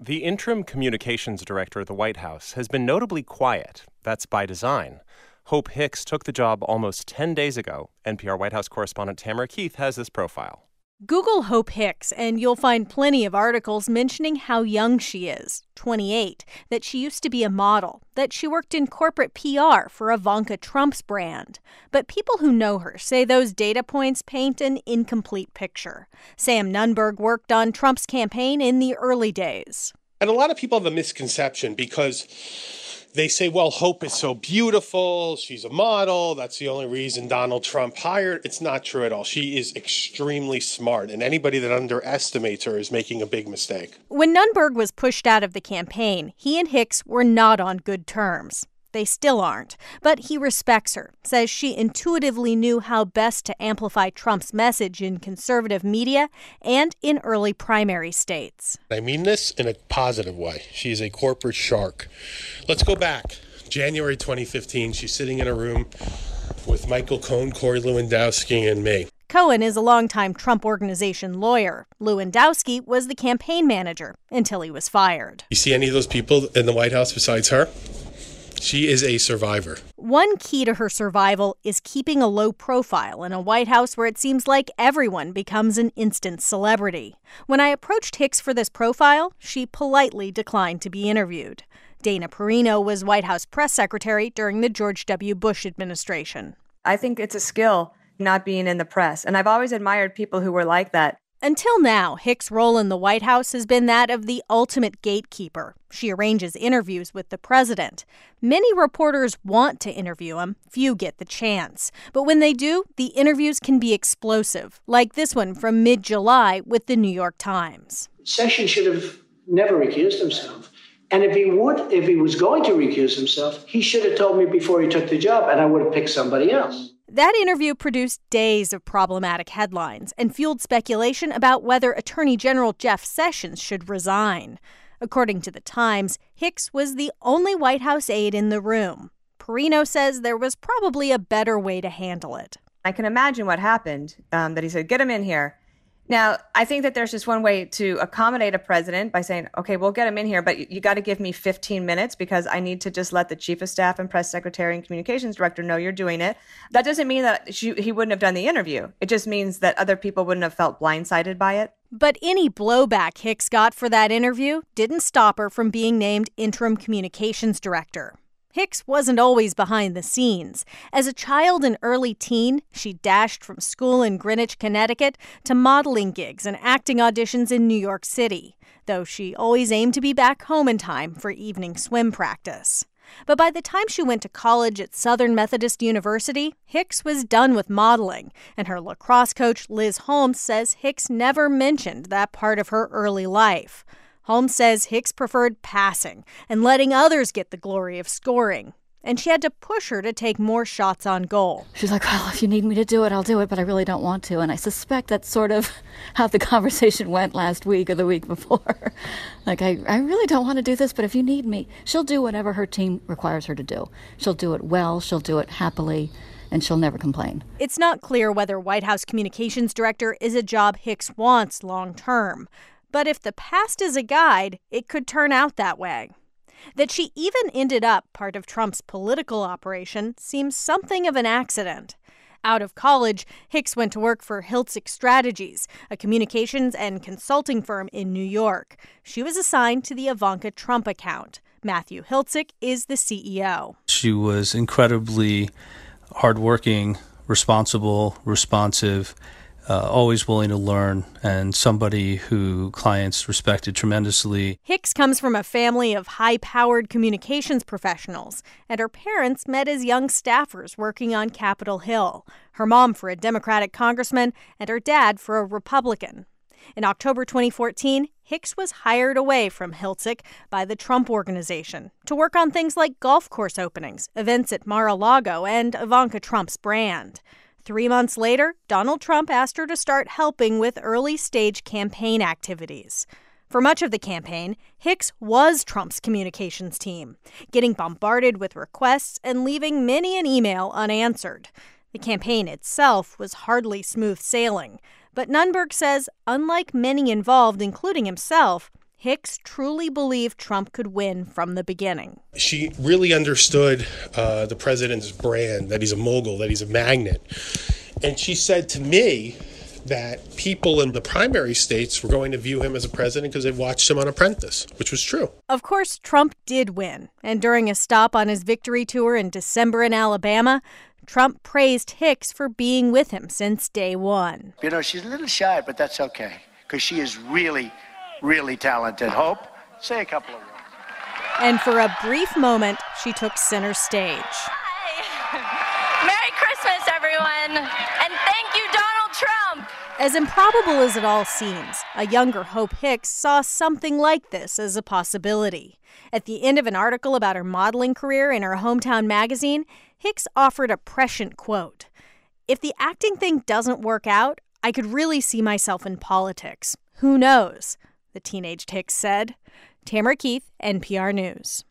The interim communications director at the White House has been notably quiet. That's by design. Hope Hicks took the job almost 10 days ago. NPR White House correspondent Tamara Keith has this profile. Google Hope Hicks, and you'll find plenty of articles mentioning how young she is, 28, that she used to be a model, that she worked in corporate PR for Ivanka Trump's brand. But people who know her say those data points paint an incomplete picture. Sam Nunberg worked on Trump's campaign in the early days. And a lot of people have a misconception because they say, well, Hope is so beautiful. She's a model. That's the only reason Donald Trump hired. It's not true at all. She is extremely smart, and anybody that underestimates her is making a big mistake. When Nunberg was pushed out of the campaign, he and Hicks were not on good terms. They still aren't. But he respects her, says she intuitively knew how best to amplify Trump's message in conservative media and in early primary states. I mean this in a positive way. She's a corporate shark. Let's go back. January 2015, she's sitting in a room with Michael Cohen, Corey Lewandowski, and me. Cohen is a longtime Trump Organization lawyer. Lewandowski was the campaign manager until he was fired. You see any of those people in the White House besides her? She is a survivor. One key to her survival is keeping a low profile in a White House where it seems like everyone becomes an instant celebrity. When I approached Hicks for this profile, she politely declined to be interviewed. Dana Perino was White House press secretary during the George W. Bush administration. I think it's a skill not being in the press, and I've always admired people who were like that. Until now, Hicks' role in the White House has been that of the ultimate gatekeeper. She arranges interviews with the president. Many reporters want to interview him. Few get the chance. But when they do, the interviews can be explosive, like this one from mid-July with the New York Times. Sessions should have never recused himself. And if he was going to recuse himself, he should have told me before he took the job, and I would have picked somebody else. That interview produced days of problematic headlines and fueled speculation about whether Attorney General Jeff Sessions should resign. According to the Times, Hicks was the only White House aide in the room. Perino says there was probably a better way to handle it. I can imagine what happened, that he said, get him in here. Now, I think that there's just one way to accommodate a president by saying, OK, we'll get him in here, but you got to give me 15 minutes because I need to just let the chief of staff and press secretary and communications director know you're doing it. That doesn't mean that he wouldn't have done the interview. It just means that other people wouldn't have felt blindsided by it. But any blowback Hicks got for that interview didn't stop her from being named interim communications director. Hicks wasn't always behind the scenes. As a child and early teen, she dashed from school in Greenwich, Connecticut, to modeling gigs and acting auditions in New York City, though she always aimed to be back home in time for evening swim practice. But by the time she went to college at Southern Methodist University, Hicks was done with modeling, and her lacrosse coach Liz Holmes says Hicks never mentioned that part of her early life. Holmes says Hicks preferred passing and letting others get the glory of scoring. And she had to push her to take more shots on goal. She's like, well, if you need me to do it, I'll do it, but I really don't want to. And I suspect that's sort of how the conversation went last week or the week before. Like, I really don't want to do this, but if you need me, she'll do whatever her team requires her to do. She'll do it well, she'll do it happily, and she'll never complain. It's not clear whether White House communications director is a job Hicks wants long term. But if the past is a guide, it could turn out that way. That she even ended up part of Trump's political operation seems something of an accident. Out of college, Hicks went to work for Hiltzik Strategies, a communications and consulting firm in New York. She was assigned to the Ivanka Trump account. Matthew Hiltzik is the CEO. She was incredibly hardworking, responsible, responsive, always willing to learn, and somebody who clients respected tremendously. Hicks comes from a family of high-powered communications professionals, and her parents met as young staffers working on Capitol Hill, her mom for a Democratic congressman and her dad for a Republican. In October 2014, Hicks was hired away from Hiltzik by the Trump Organization to work on things like golf course openings, events at Mar-a-Lago, and Ivanka Trump's brand. 3 months later, Donald Trump asked her to start helping with early-stage campaign activities. For much of the campaign, Hicks was Trump's communications team, getting bombarded with requests and leaving many an email unanswered. The campaign itself was hardly smooth sailing, but Nunberg says, unlike many involved, including himself, Hicks truly believed Trump could win from the beginning. She really understood the president's brand, that he's a mogul, that he's a magnet. And she said to me that people in the primary states were going to view him as a president because they watched him on Apprentice, which was true. Of course, Trump did win. And during a stop on his victory tour in December in Alabama, Trump praised Hicks for being with him since day one. You know, she's a little shy, but that's okay, because she is really, really talented. Hope, say a couple of words. And for a brief moment, she took center stage. Hi. Merry Christmas, everyone. And thank you, Donald Trump. As improbable as it all seems, a younger Hope Hicks saw something like this as a possibility. At the end of an article about her modeling career in her hometown magazine, Hicks offered a prescient quote. "If the acting thing doesn't work out, I could really see myself in politics. Who knows?" the teenaged Hicks said. Tamara Keith, NPR News.